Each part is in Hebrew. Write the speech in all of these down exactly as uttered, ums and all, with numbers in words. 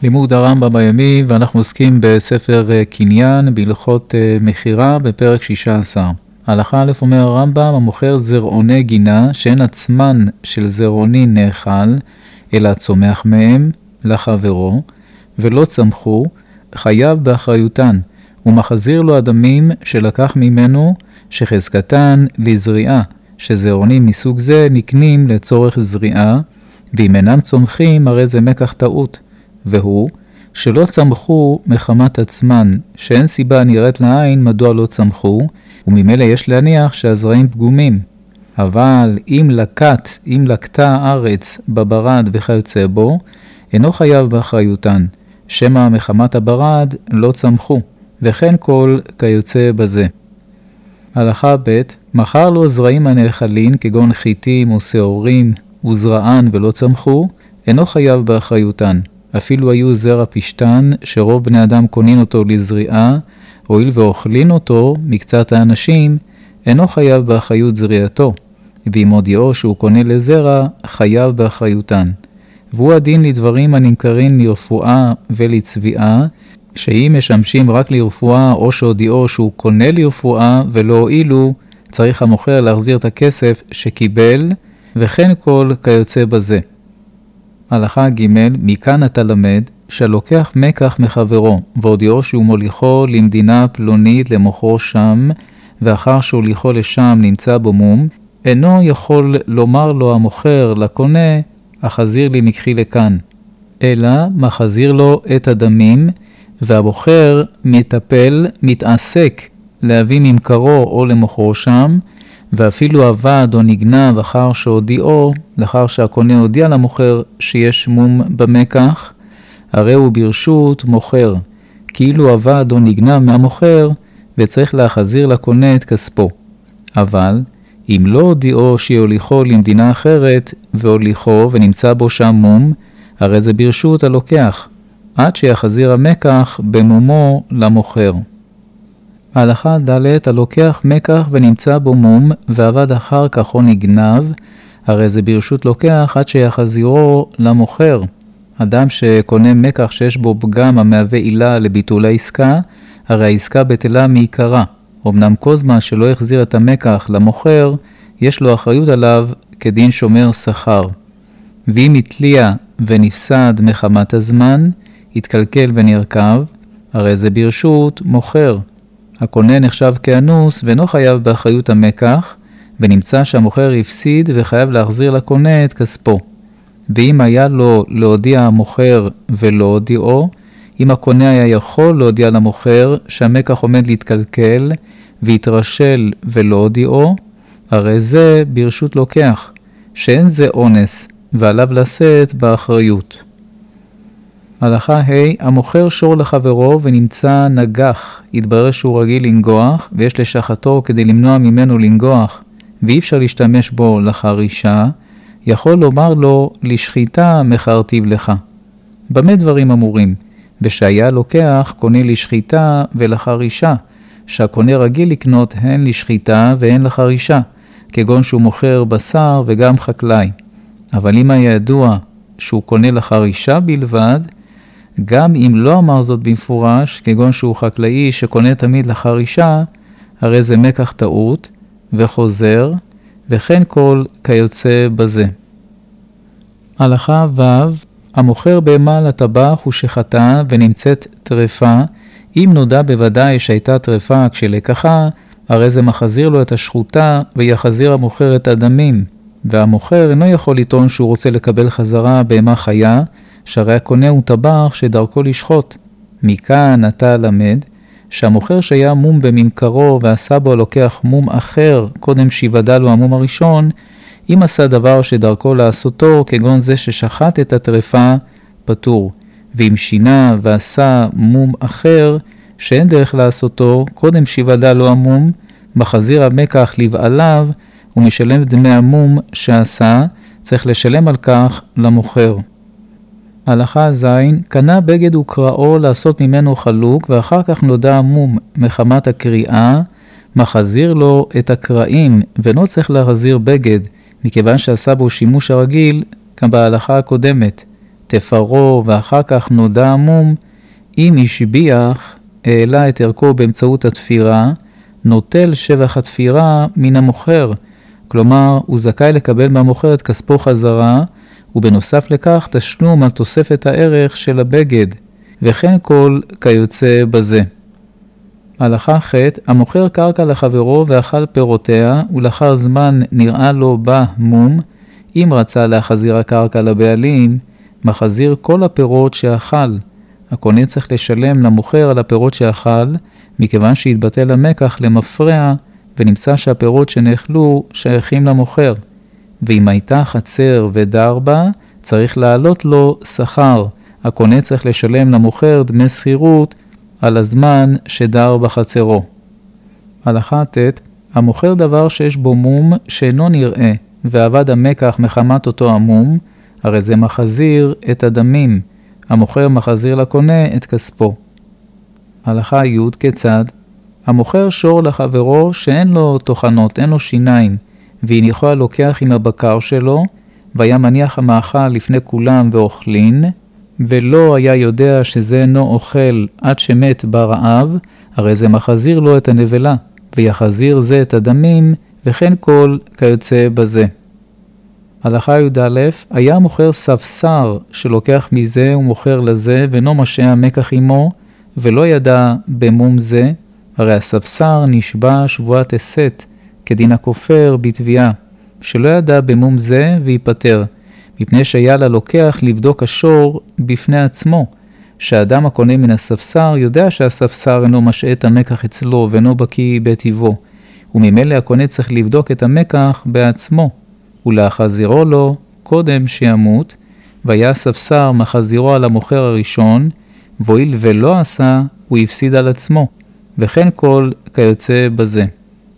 לימוד הרמב"ם היומי, ואנחנו עוסקים בספר קניין בהלכות מחירה בפרק שישה עשר. הלכה א' אומר הרמב"ם, המוכר זרעוני גינה שאין עצמן של זרעוני נאכל, אלא צומח מהם לחברו, ולא צמחו, חייב באחריותן, ומחזיר לו אדמים שלקח ממנו שחזקתן לזריעה, שזרעונים מסוג זה נקנים לצורך זריעה, ואם אינם צומחים הרי זה מקח טעות, והוא שלא צמחו מחמת עצמן, שאין סיבה נראית לעין מדוע לא צמחו, וממילא יש להניח שהזרעים פגומים. אבל אם לקט, אם לקטה הארץ בברד וכיוצא בו, אינו חייב באחריותן, שמא מחמת הברד לא צמחו, וכן כל כיוצא בזה. הלכה ב' מחר לו זרעים הנאכלים כגון חיטים או שעורים וזרען ולא צמחו, אינו חייב באחריותן. אפילו היו זרע פשטן שרוב בני אדם קונין אותו לזריעה, הואיל ואוכלין אותו מקצת האנשים, אינו חייב באחריות זריעתו, ואם הודיעו שהוא קונה לזרע, חייב באחריותן. והוא הדין לדברים הנמכרים לרפואה ולצביעה, שאם משמשים רק לרפואה או שהודיעו שהוא קונה לרפואה ולא הועילו, צריך המוכר להחזיר את הכסף שקיבל, וכן כל כיוצא בזה. הלכה ג' מכאן אתה למד שלוקח מקח מחברו, והודיעו שהוא מוליכו למדינה פלונית למוכרו שם, ואחר שהוליכו לשם נמצא בו מום, אינו יכול לומר לו המוכר לקונה, החזיר לי מקחי לכאן, אלא מחזיר לו את הדמים, והמוכר מטפל, מתעסק להביא ממכרו או למוכרו שם, ואפילו עבד או נגנב אחר שהודיעו, לאחר שהקונה הודיע למוכר שיש מום במקח, הרי הוא ברשות מוכר, כאילו עבד או נגנב מהמוכר, וצריך להחזיר לקונה את כספו. אבל אם לא הודיעו שיוליכו למדינה אחרת, והוליכו ונמצא בו שם מום, הרי זה ברשות הלוקח, עד שיחזיר המקח במומו למוכר. ההלכה ד' הלוקח מקח ונמצא בו מום, ועבד אחר כך או נגנב, הרי זה ברשות לוקח עד שיחזירו למוכר. אדם שקונה מקח שיש בו פגם המהווה עילה לביטול העסקה, הרי העסקה בטלה מעיקרה. אמנם כל זמן שלא יחזיר את המקח למוכר, יש לו אחריות עליו כדין שומר שכר. ואם התליע ונפסד מחמת הזמן, התקלקל ונרכב, הרי זה ברשות מוכר. הקונה נחשב כאנוס ואינו חייב באחריות המקח, ונמצא שהמוכר הפסיד וחייב להחזיר לקונה את כספו. ואם היה לו להודיע המוכר ולא הודיעו, אם הקונה היה יכול להודיע למוכר שהמקח עומד להתקלקל והתרשל ולא הודיעו, הרי זה ברשות לוקח, שאין זה אונס ועליו לשאת באחריות. הלכה ה' המוכר שור לחברו ונמצא נגח, יתברר שהוא רגיל לנגוח ויש לשחתו כדי למנוע ממנו לנגוח ואי אפשר להשתמש בו לחרישה, יכול לומר לו לשחיטה מחרטיב לך. במה דברים אמורים? בשהיה לוקח קונה לשחיטה ולחרישה, שהקונה רגיל לקנות הן לשחיטה והן לחרישה, כגון שהוא מוכר בשר וגם חקלאי. אבל אם היה ידוע שהוא קונה לחרישה בלבד, גם אם לא אמר זאת במפורש, כגון שהוא חקלאי שקונה תמיד לחרישה, הרי זה מקח טעות וחוזר, וכן כל כיוצא בזה. הלכה ו' המוכר בהמה לטבח ושחטה ונמצאת טרפה, אם נודע בוודאי שהייתה טרפה כשלקחה, הרי זה מחזיר לו את השחוטה ויחזיר המוכר את הדמים, והמוכר אינו יכול לטעון שהוא רוצה לקבל חזרה בהמה חיה, שהרי הקונה הוא טבח שדרכו לשחוט. מכאן אתה למד שהמוכר שהיה מום בממכרו ועשה בו לוקח מום אחר קודם שיוודע לו המום הראשון, אם עשה דבר שדרכו לעשותו כגון זה ששחט את הטרפה, פטור. ואם שינה ועשה מום אחר שאין דרך לעשותו קודם שיוודע לו המום, מחזיר המקח לבעליו ומשלם דמי המום שעשה, צריך לשלם על כך למוכר. הלכה ז' קנה בגד וקראו לעשות ממנו חלוק, ואחר כך נודע המום מחמת הקריאה, מחזיר לו את הקראים, ואינו צריך להחזיר בגד, מכיוון שעשה בו שימוש הרגיל, גם בהלכה הקודמת. תפרו ואחר כך נודע המום, אם השביח העלה את ערכו באמצעות התפירה, נוטל שבח התפירה מן המוכר, כלומר הוא זכאי לקבל מהמוכר את כספו חזרה, ובנוסף לכך תשלום על תוספת הערך של הבגד, וכן כל כיוצא בזה. הלכה ח' המוכר קרקע לחברו ואכל פירותיה, ולאחר זמן נראה לו בה מום, אם רצה להחזיר הקרקע לבעלים, מחזיר כל הפירות שאכל. הקונה צריך לשלם למוכר על הפירות שאכל, מכיוון שהתבטל המקח למפרע, ונמצא שהפירות שנאכלו שייכים למוכר. ואם הייתה חצר ודר בה, צריך להעלות לו שכר. הקונה צריך לשלם למוכר דמי שכירות על הזמן שדר בחצרו. הלכה ט' המוכר דבר שיש בו מום שאינו נראה, ועבד המקח מחמת אותו המום, הרי זה מחזיר את הדמים. המוכר מחזיר לקונה את כספו. הלכה י' כיצד? המוכר שור לחברו שאין לו תוכנות, אין לו שיניים, והניחו הלוקח עם הבקר שלו, והיה מניח המאכל לפני כולם ואוכלין, ולא היה יודע שזה אינו אוכל עד שמת ברעב, הרי זה מחזיר לו את הנבלה, ויחזיר זה את הדמים, וכן כל כיוצא בזה. הלכה י"א, היה מוכר ספסר שלוקח מזה ומוכר לזה, ואינו משעה המקח עמו, ולא ידע במום זה, הרי הספסר נשבע שבועת הסת, כדין הכופר בתביעה, שלא ידע במום זה ויפטר, מפני שהיה ללוקח לבדוק השור בפני עצמו, שהאדם הקונה מן הספסר יודע שהספסר אינו משעה את המקח אצלו ואינו בקיא בטיבו, וממילא הקונה צריך לבדוק את המקח בעצמו, ולהחזירו לו קודם שימות, והיה הספסר מחזירו על המוכר הראשון, והואיל ולא עשה, הוא הפסיד על עצמו, וכן כל כיוצא בזה.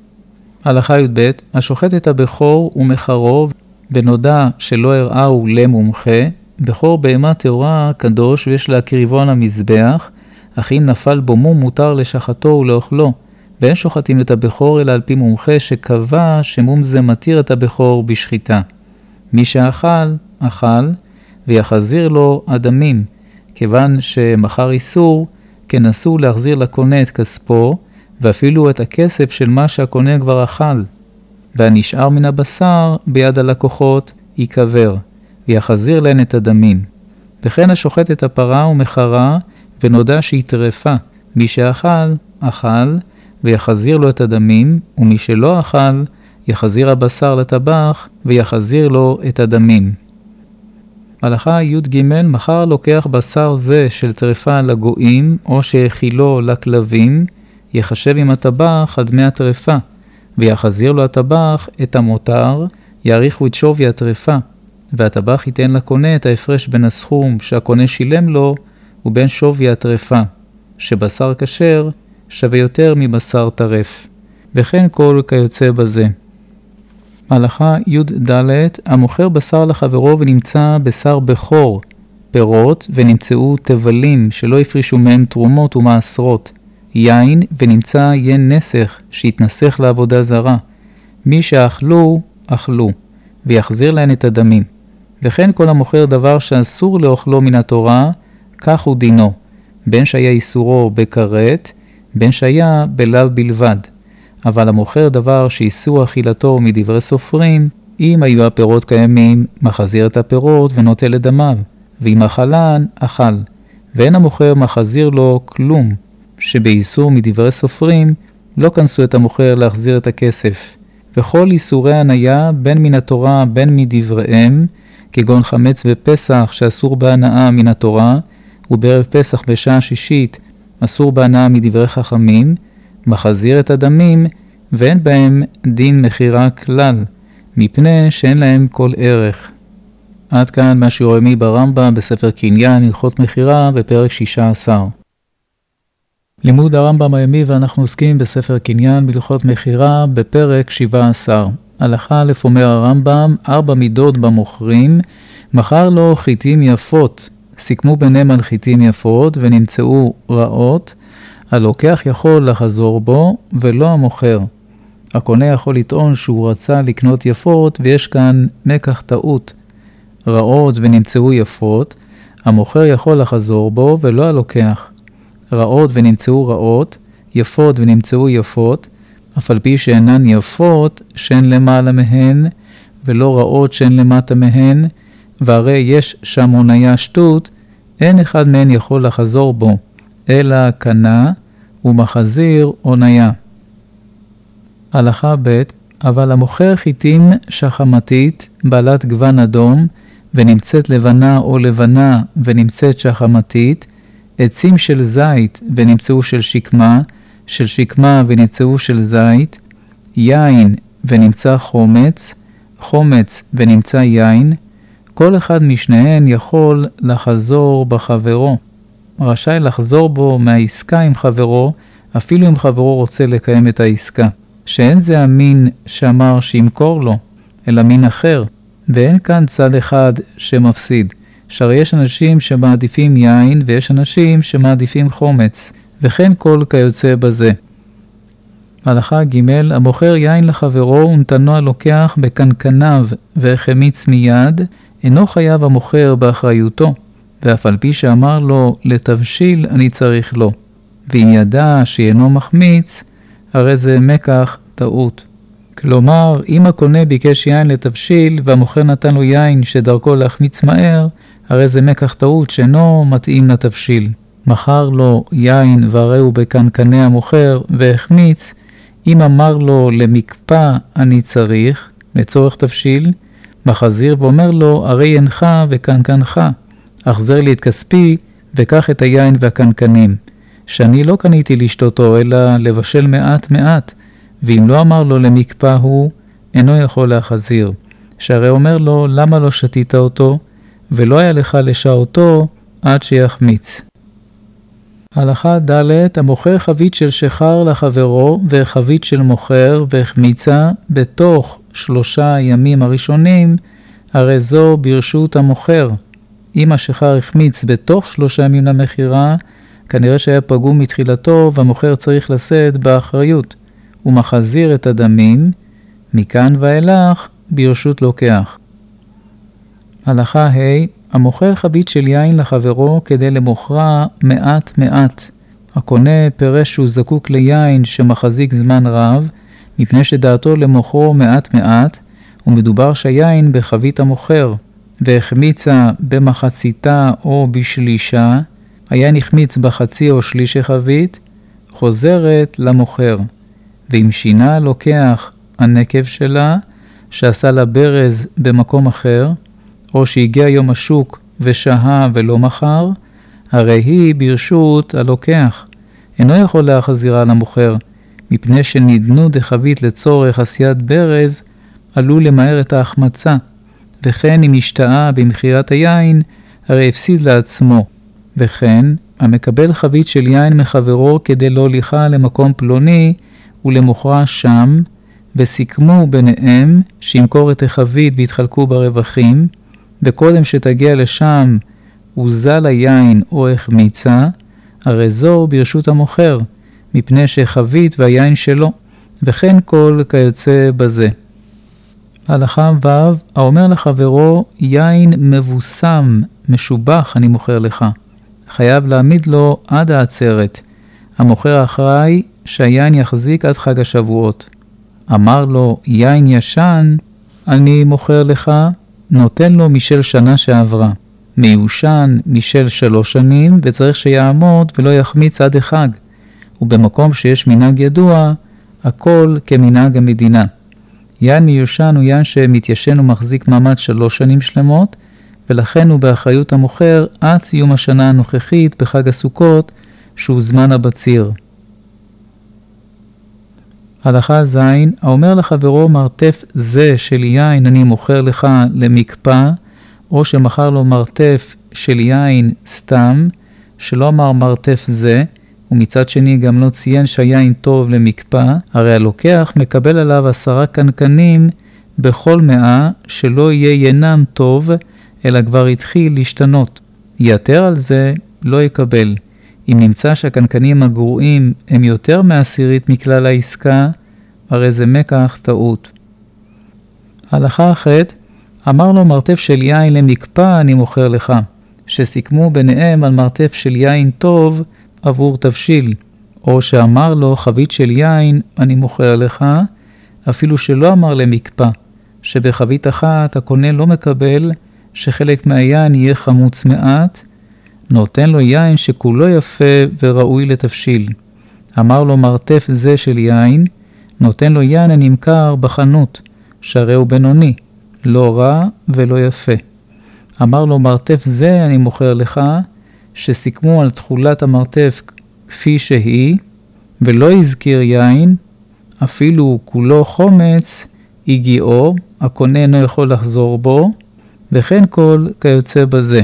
הלכה י"ב, השוחט את הבכור ומחרו, ונודע שלא הראהו למומחה, בכור בהמה טהורה קדוש ויש להקריבו על המזבח, אך אם נפל בו מום מותר לשחטו ולאוכלו, ואין שוחטים את הבכור אלא על פי מומחה שקבע שמום זה מתיר את הבכור בשחיטה. מי שאכל, אכל, ויחזיר לו הדמים, כיוון שמחר איסור, כן אסור להחזיר לקונה את כספו, ואפילו את הכסף של מה שהקונה כבר אכל. והנשאר מן הבשר ביד הלקוחות יקבר, ויחזיר להן את הדמים. וכן השוחט את הפרה ומחרה, ונודע שהיא טרפה. מי שאכל, אכל, ויחזיר לו את הדמים, ומי שלא אכל, יחזיר הבשר לטבח, ויחזיר לו את הדמים. הלכה י"ג, מחר לוקח בשר זה של טרפה לגויים, או שהאכילו לכלבים, יחשב עם הטבח על דמי הטרפה, ויחזיר לו הטבח את המותר, יעריכו את שווי הטרפה, והטבח ייתן לקונה את ההפרש בין הסכום שהקונה שילם לו, ובין שווי הטרפה, שבשר כשר שווה יותר מבשר טרף, וכן כל כיוצא בזה. הלכה י"ד, המוכר בשר לחברו ונמצא בשר בכור, פירות ונמצאו תבלים שלא הפרישו מהם תרומות ומעשרות, יין ונמצא ין נסך שהתנסך לעבודה זרה, מי שאכלו, אכלו, ויחזיר להן את הדמים. וכן כל המוכר דבר שאסור לאוכלו מן התורה, כך הוא דינו, בין שהיה איסורו בכרת, בין שהיה בלאו בלבד. אבל המוכר דבר שאיסור אכילתו מדברי סופרים, אם היו הפירות קיימים, מחזיר את הפירות ונוטל את דמיו, ואם אכלן, אכל. ואין המוכר מחזיר לו כלום, שבאיסור מדברי סופרים, לא כנסו את המוכר להחזיר את הכסף. וכל איסורי הניה, בין מן התורה, בין מדבריהם, כגון חמץ ופסח שאסור בהנאה מן התורה, ובערב פסח בשעה שישית, אסור בהנאה מדברי חכמים, מחזיר את הדמים, ואין בהם דין מחירה כלל, מפני שאין להם כל ערך. עד כאן מה שיעור יומי ברמב"ם בספר קניין, הלכות מחירה, בפרק שישה עשר. לימוד הרמב"ם היומי, ואנחנו עוסקים בספר קניין בהלכות מחירה בפרק שבע עשר. הלכה א' אומר הרמב"ם, ארבע מידות במוכרים, מכר לו חיטים יפות, סיכמו ביניהם על חיטים יפות ונמצאו רעות, הלוקח יכול לחזור בו ולא המוכר. הקונה יכול לטעון שהוא רצה לקנות יפות ויש כאן מקח טעות. רעות ונמצאו יפות, המוכר יכול לחזור בו ולא הלוקח. רעות ונמצאו רעות, יפות ונמצאו יפות, אף על פי שאינן יפות שהן למעלה מהן, ולא רעות שהן למטה מהן, והרי יש שם הוניה שטות, אין אחד מהן יכול לחזור בו, אלא קנה ומחזיר הוניה. הלכה ב' אבל המוכר חיטים שחמתית, בעלת גוון אדום, ונמצאת לבנה או לבנה ונמצאת שחמתית, עצים של זית ונמצאו של שקמה, של שקמה ונמצאו של זית, יין ונמצא חומץ, חומץ ונמצא יין, כל אחד משניהם יכול לחזור בחברו. רשאי לחזור בו מהעסקה עם חברו, אפילו אם חברו רוצה לקיים את העסקה. שאין זה המין שאמר שימכור לו, אלא מין אחר. ואין כאן צד אחד שמפסיד. שהרי יש אנשים שמעדיפים יין ויש אנשים שמעדיפים חומץ. וכן כל כיוצא בזה. הלכה ג' המוכר יין לחברו ונתנו הלוקח בקנקניו והחמיץ מיד, אינו חייב המוכר באחריותו, ואף על פי שאמר לו לתבשיל אני צריך לו. ואם ידע שאינו מחמיץ, הרי זה מקח טעות. כלומר, אם הקונה ביקש יין לתבשיל והמוכר נתן לו יין שדרכו להחמיץ מהר, הרי זה מקח טעות שאינו מתאים לתבשיל. מכר לו יין והרי הוא בקנקני המוכר והחמיץ, אם אמר לו למקפא אני צריך, לצורך תבשיל, מחזיר ואומר לו הרי אינך וקנקנך, אחזר לי את כספי וקח את היין והקנקנים, שאני לא קניתי לשתותו אלא לבשל מעט מעט, ואם לא אמר לו למקפא הוא, אינו יכול להחזיר, שהרי אומר לו למה לא שתית אותו, ולא היה לך לשעותו עד שיחמיץ. הלכה ד' המוכר חבית של שחר לחברו וחבית של מוכר והחמיצה בתוך שלושה ימים הראשונים, הרי זו ברשות המוכר. אם השחר החמיץ בתוך שלושה ימים למחירה, כנראה שהיה פגום מתחילתו והמוכר צריך לשאת באחריות. הוא מחזיר את הדמים, מכאן ואילך ברשות לוקח. הלכה ה' המוכר חבית של יין לחברו כדי למוכרה מעט מעט. הקונה פירש שהוא זקוק ליין שמחזיק זמן רב, מפני שדעתו למוכרו מעט מעט, ומדובר שהיין בחבית המוכר, והחמיצה במחציתה או בשלישה, היין החמיץ בחצי או שליש חבית, חוזרת למוכר. ואם שינה לוקח הנקב שלה, שעשה לה ברז במקום אחר, או שהגיע יום השוק ושהה ולא מחר, הרי היא ברשות הלוקח. אינו יכול להחזירה למוכר, מפני שנדנו דחבית לצורך עשיית ברז, עלול למהר את ההחמצה. וכן אם השתאה במחירת היין, הרי הפסיד לעצמו. וכן, המקבל חבית של יין מחברו כדי לא הוליכה למקום פלוני, ולמוכרה שם, וסיכמו ביניהם שימכור את החבית והתחלקו ברווחים, וקודם שתגיע לשם הוזל היין או החמיצה, הרי זו ברשות המוכר, מפני שחבית והיין שלו, וכן כל כיוצא בזה. הלכה ו' האומר לחברו, יין מבוסם, משובח אני מוכר לך. חייב להעמיד לו עד העצרת. המוכר אחראי שהיין יחזיק עד חג השבועות. אמר לו, יין ישן, אני מוכר לך, נותן לו משל שנה שעברה. מיושן משל שלוש שנים, וצריך שיעמוד ולא יחמיץ עד החג. ובמקום שיש מנהג ידוע, הכל כמנהג המדינה. יין מיושן הוא יין שמתיישן ומחזיק מעמד שלוש שנים שלמות, ולכן הוא באחריות המוכר עד סיום השנה הנוכחית בחג הסוכות, שהוא זמן הבציר. הלכה ז' האומר לחברו מרתף זה של יין אני מוכר לך למקפא, או שמכר לו מרתף של יין סתם, שלא אמר מרתף זה, ומצד שני גם לא ציין שהיין טוב למקפא, הרי הלוקח מקבל עליו עשרה קנקנים בכל מאה שלא יהיה ינם טוב, אלא כבר התחיל להשתנות. יתר על זה לא יקבל. אם נמצא שהקנקנים הגרועים הם יותר מעשירית מכלל העסקה, הרי זה מקח טעות. הלכה אחת, אמר לו מרתף של יין למקפא אני מוכר לך, שסיכמו ביניהם על מרתף של יין טוב עבור תבשיל, או שאמר לו חבית של יין אני מוכר לך, אפילו שלא אמר למקפא, שבחבית אחת הקונה לא מקבל שחלק מהיין יהיה חמוץ מעט, נותן לו יין שכולו יפה וראוי לתבשיל. אמר לו מרתף זה של יין, נותן לו יין הנמכר בחנות, שהרי הוא בינוני, לא רע ולא יפה. אמר לו מרתף זה אני מוכר לך, שסיכמו על תחולת המרתף כפי שהיא, ולא הזכיר יין, אפילו כולו חומץ, הגיעו, הקונה אינו יכול לחזור בו, וכן כל כיוצא בזה.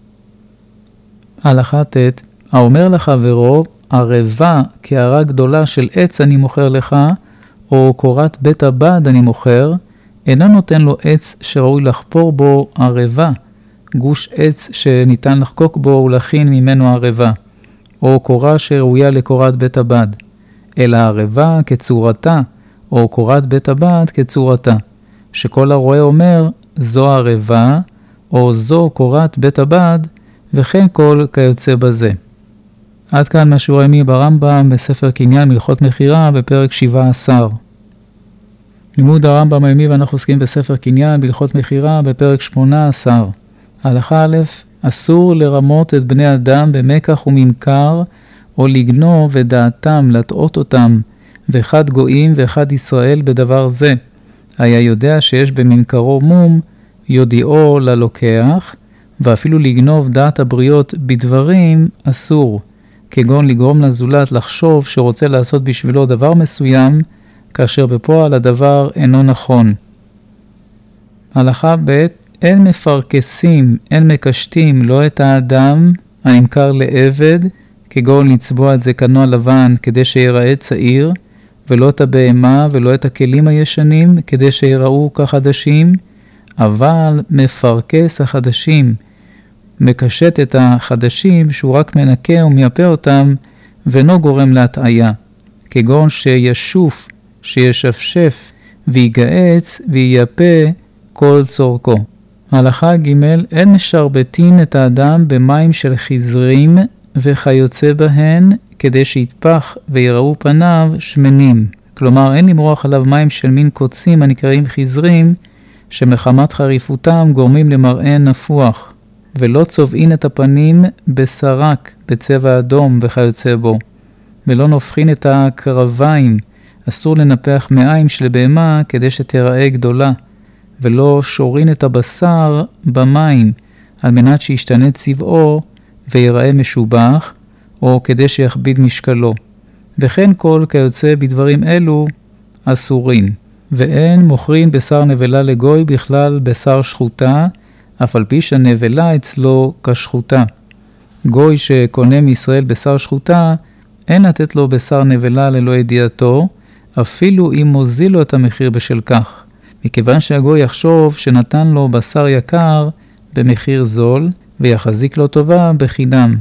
הלכה ט' האומר לחברו, ערבה כערה גדולה של עץ אני מוכר לך, או קורת בית הבד אני מוכר, אינו נותן לו עץ שראוי לחפור בו ערבה, גוש עץ שניתן לחקוק בו ולהכין ממנו ערבה, או קורה שראויה לקורת בית הבד, אלא ערבה כצורתה, או קורת בית הבד כצורתה, שכל הרואה אומר, זו ערבה, או זו קורת בית הבד, וכן כל כיוצא בזה. עד כאן מהשיעור היומי ברמב"ם בספר קניין מלכות מחירה בפרק שבע עשר. לימוד הרמב"ם היומי ואנחנו עוסקים בספר קניין מלכות מחירה בפרק שמונה עשר. הלכה א' אסור לרמות את בני אדם במקח וממכר, או לגנוב את דעתם, לטעות אותם, ואחד גויים ואחד ישראל בדבר זה. היה יודע שיש בממכרו מום, יודיעו ללוקח, ואפילו לגנוב דעת הבריות בדברים אסור, כגון לגרום לזולת לחשוב שרוצה לעשות בשבילו דבר מסוים, כאשר בפועל הדבר אינו נכון. הלכה ב' אין מפרקסים, אין מקשטים, לא את האדם הנמכר לעבד, כגון לצבוע את זקנו הלבן כדי שיראה צעיר, ולא את הבהמה ולא את הכלים הישנים כדי שיראו כחדשים, אבל מפרקס החדשים, מקשט את החדשים שהוא רק מנקה ומייפה אותם ואינו גורם להטעיה, כגון שישוף, שישפשף ויגעץ וייפה כל צורכו. הלכה ג' אין משרבטין את האדם במים של חזרים וכיוצא בהן כדי שיתפח ויראו פניו שמנים. כלומר אין למרוח עליו מים של מין קוצים הנקראים חזרים שמחמת חריפותם גורמים למראה נפוח, ולא צובעין את הפנים בסרק בצבע אדום וכיוצא בו, ולא נופחין את הקרביים, אסור לנפח מעיים של בהמה כדי שתראה גדולה, ולא שורין את הבשר במים על מנת שישתנה צבעו ויראה משובח, או כדי שיכביד משקלו. וכן כל כיוצא בדברים אלו אסורים. ואין מוכרים בשר נבלה לגוי בכלל בשר שחוטה, אף על פי שהנבלה אצלו כשחוטה. גוי שקונה מישראל בשר שחוטה, אין לתת לו בשר נבלה ללא ידיעתו, אפילו אם מוזיל לו את המחיר בשל כך, מכיוון שהגוי יחשוב שנתן לו בשר יקר במחיר זול, ויחזיק לו טובה בחינם.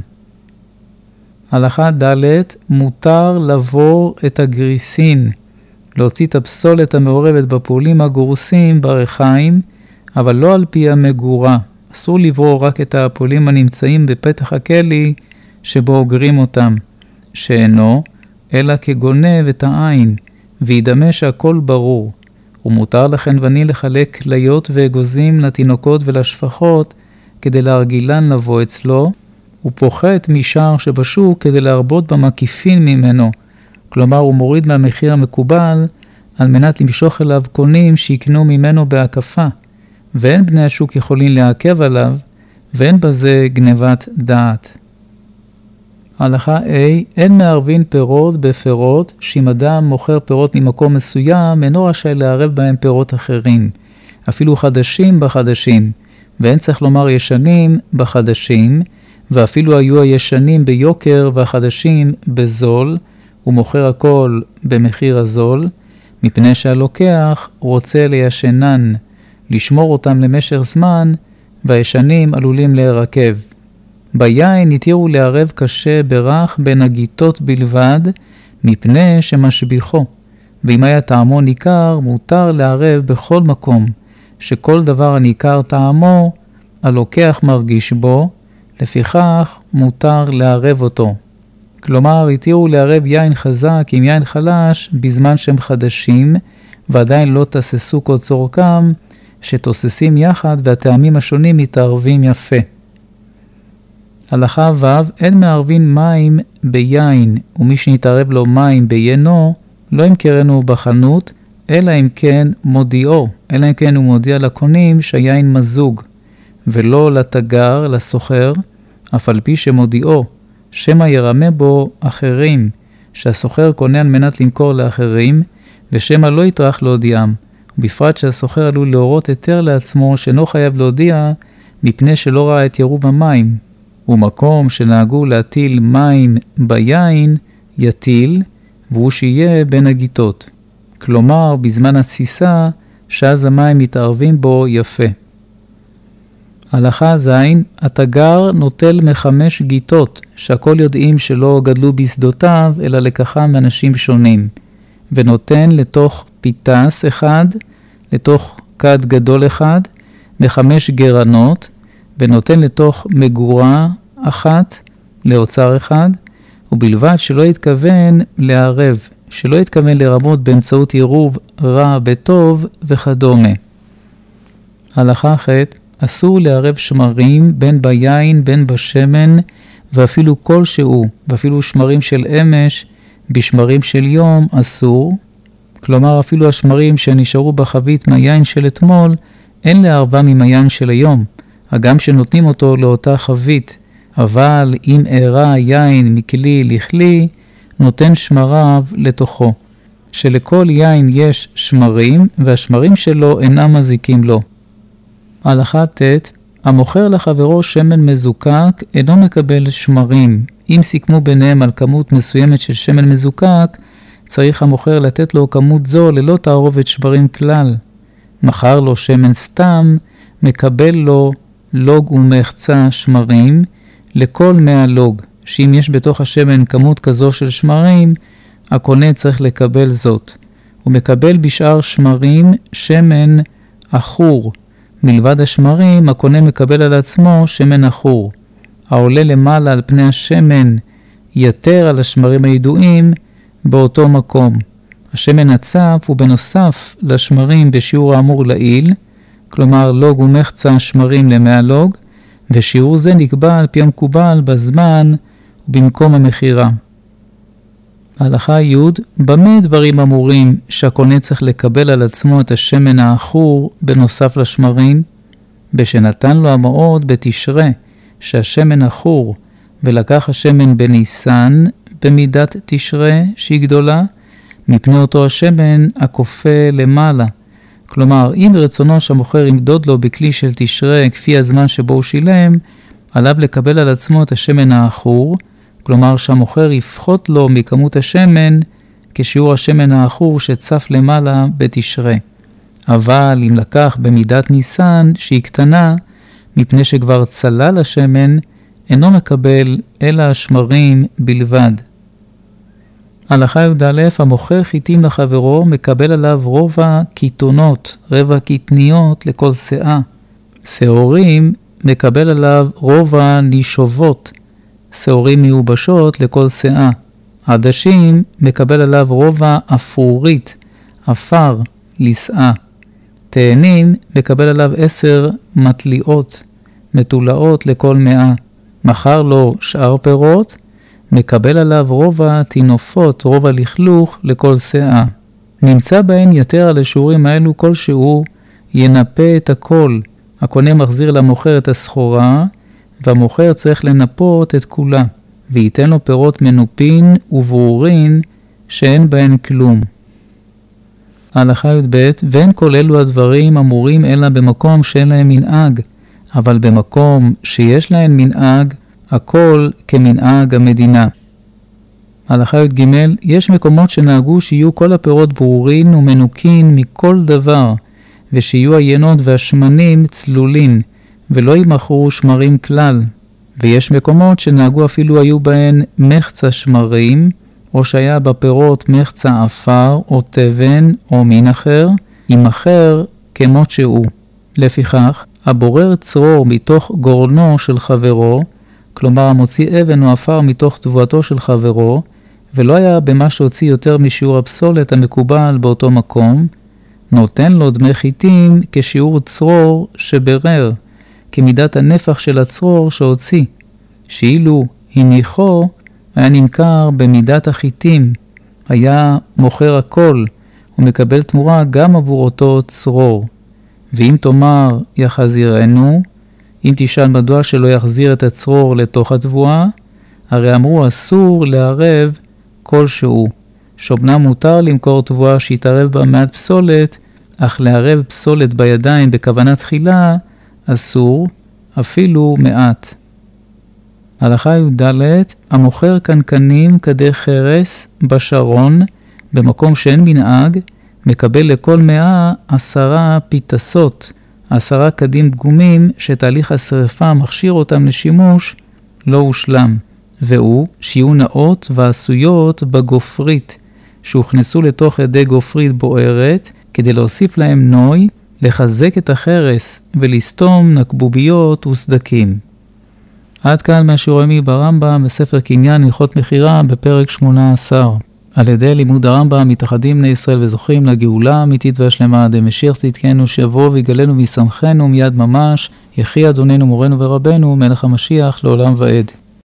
הלכה ד' מותר לבור את הגריסין, להוציא את הפסולת המעורבת בפעולים הגורסים ברחיים, אבל לא על פי המגורה. אסור לברור רק את הפעולים הנמצאים בפתח הכלי שבו אוגרים אותם, שאינו, אלא כגונב את העין, וידמה שהכל ברור. ומותר לחנווני לחלק כליות ואגוזים לתינוקות ולשפחות, כדי להרגילן לבוא אצלו, הוא פוחת משער שבשוק כדי להרבות במקיפין ממנו, כלומר הוא מוריד מהמחיר המקובל, על מנת למשוך אליו קונים שיקנו ממנו בהקפה, ואין בני השוק יכולים לעכב עליו, ואין בזה גנבת דעת. הלכה A, אין מערבין פירות בפירות, שאם אדם מוכר פירות ממקום מסוים, אינו רשאי לערב בהם פירות אחרים, אפילו חדשים בחדשים, ואין צריך לומר ישנים בחדשים, ואפילו היו הישנים ביוקר והחדשים בזול, הוא מוכר הכל במחיר הזול, מפני שהלוקח רוצה לישנן, לשמור אותם למשך זמן, והישנים עלולים להירקב. ביין התירו לערב קשה ברך בין הגיטות בלבד, מפני שמשביחו, ואם היה טעמו ניכר, מותר לערב בכל מקום, שכל דבר הניכר טעמו, הלוקח מרגיש בו, לפיכך מותר לערב אותו. כלומר, התירו לערב יין חזק עם יין חלש בזמן שהם חדשים, ועדיין לא תססו כל צורכם, שתוססים יחד והטעמים השונים מתערבים יפה. הלכה ו' אין מערבין מים ביין, ומי שנתערב לו מים ביינו, לא ימכרנו בחנות, אלא אם כן מודיעו, אלא אם כן הוא מודיע לקונים שהיין מזוג, ולא לתגר, לסוחר, אף על פי שמודיעו, שמא ירמה בו אחרים, שהסוחר קונה על מנת למכור לאחרים, ושמא לא יטרח להודיעם, ובפרט שהסוחר עלול להורות היתר לעצמו שאינו חייב להודיע, מפני שלא ראה את ירוב המים. ומקום שנהגו להטיל מים ביין, יטיל, והוא שיהיה בין הגיטות. כלומר, בזמן התסיסה, שאז המים מתערבים בו יפה. הלכה זין, התגר נוטל מחמש גיטות, שהכל יודעים שלא גדלו בשדותיו, אלא לקחם מאנשים שונים, ונותן לתוך פיתס אחד, לתוך כד גדול אחד, מחמש גרנות, ונותן לתוך מגורה אחת, לאוצר אחד, ובלבד שלא יתכוון לערב, שלא יתכוון לרמות באמצעות עירוב רע בטוב וכדומה. הלכה ח' אסור לערב שמרים בין ביין בין בשמן, ואפילו כלשהו, ואפילו שמרים של אמש, בשמרים של יום אסור. כלומר, אפילו השמרים שנשארו בחבית מהיין של אתמול, אין לערבם עם היין של היום, הגם שנותנים אותו לאותה חבית, אבל אם ערה היין מכלי לכלי, נותן שמריו לתוכו, שלכל יין יש שמרים, והשמרים שלו אינם מזיקים לו. הלכה ט' המוכר לחברו שמן מזוקק אינו מקבל שמרים. אם סיכמו ביניהם על כמות מסוימת של שמן מזוקק, צריך המוכר לתת לו כמות זו ללא תערובת שמרים כלל. מכר לו שמן סתם, מקבל לו לוג ומחצה שמרים לכל מאה לוג, שאם יש בתוך השמן כמות כזו של שמרים, הקונה צריך לקבל זאת. הוא מקבל בשאר שמרים שמן אחור. מלבד השמרים, הקונה מקבל על עצמו שמן אחור. העולה למעלה על פני השמן יתר על השמרים הידועים באותו מקום. השמן הצף הוא בנוסף לשמרים בשיעור האמור לעיל, כלומר לוג ומחצה שמרים למאה לוג, ושיעור זה נקבע על פי המקובל בזמן ובמקום המחירה. הלכה י' במה דברים אמורים שהקונה צריך לקבל על עצמו את השמן האחור בנוסף לשמרים? בשנתן לו המעות בתשרה שהשמן אחור, ולקח השמן בניסן במידת תשרה שהיא גדולה, מפני אותו השמן הכופה למעלה. כלומר, אם ברצונו שהמוכר ימדוד לו בכלי של תשרה כפי הזמן שבו הוא שילם, עליו לקבל על עצמו את השמן האחור, כלומר שהמוכר יפחות לו מכמות השמן כשיעור השמן האחור שצף למעלה בתשרה. אבל אם לקח במידת ניסן שהיא קטנה, מפני שכבר צלל השמן, אינו מקבל אלא השמרים בלבד. הלכה י"א המוכר חיטים לחברו מקבל עליו רובע קיתונות, רבע קטניות לכל שאה. שעורים מקבל עליו רובע נישובות, שעורים מיובשות לכל שאה. עדשים מקבל עליו רובע אפרורית, אפר לשאה. תאנים מקבל עליו עשר מטליעות, מטולאות לכל מאה. מכר לו שאר פירות, מקבל עליו רובע תינופות, רובע לכלוך לכל שאה. נמצא בהן יתר על השיעורים האלו כלשהו, ינפה את הכל. הקונה מחזיר למוכר את הסחורה, והמוכר צריך לנפות את כולה, וייתן לו פירות מנופין וברורין שאין בהן כלום. הלכה י"ב ואין כל אלו הדברים אמורים אלא במקום שאין להם מנהג, אבל במקום שיש להם מנהג, הכל כמנהג המדינה. הלכה י"ג יש מקומות שנהגו שיהיו כל הפירות ברורין ומנוקין מכל דבר, ושיהיו היינות והשמנים צלולין, ולא ימכרו שמרים כלל. ויש מקומות שנהגו אפילו היו בהן מחצה שמרים, או שהיה בפירות מחצה אפר או תבן או מין אחר, ימכר כמות שהוא. לפיכך, הבורר צרור מתוך גורנו של חברו, כלומר המוציא אבן או עפר מתוך תבואתו של חברו, ולא היה במה שהוציא יותר משיעור הפסולת המקובל באותו מקום, נותן לו דמי חיטים כשיעור צרור שברר, כמידת הנפח של הצרור שהוציא, שאילו הניחו היה נמכר במידת החיטים, היה מוכר הכל, ומקבל תמורה גם עבור אותו צרור. ואם תאמר יחזירנו, אם תשאל מדוע שלא יחזיר את הצרור לתוך התבואה, הרי אמרו אסור לערב כלשהו, שאומנם מותר למכור תבואה שיתערב בה מעט פסולת, אך לערב פסולת בידיים בכוונה תחילה אסור, אפילו מעט. הלכה י"ד, המוכר קנקנים כדי חרס בשרון, במקום שאין מנהג, מקבל לכל מאה עשרה פיתסות, עשרה קדים פגומים שתהליך השרפה מכשיר אותם לשימוש לא הושלם, והוא שיהיו נאות ועשויות בגופרית, שהוכנסו לתוך ידי גופרית בוערת, כדי להוסיף להם נוי, לחזק את החרס ולסתום נקבוביות וסדקים. עד כאן מהשיעור היומי ברמב"ם בספר קניין הלכות מכירה בפרק שמונה עשר. על ידי לימוד הרמב"ם מתאחדים בני ישראל וזוכים לגאולה האמיתית והשלמה עד משיח צדקנו שיבוא ויגלנו וישמחנו מיד ממש, יחי אדוננו מורנו ורבנו מלך המשיח לעולם ועד.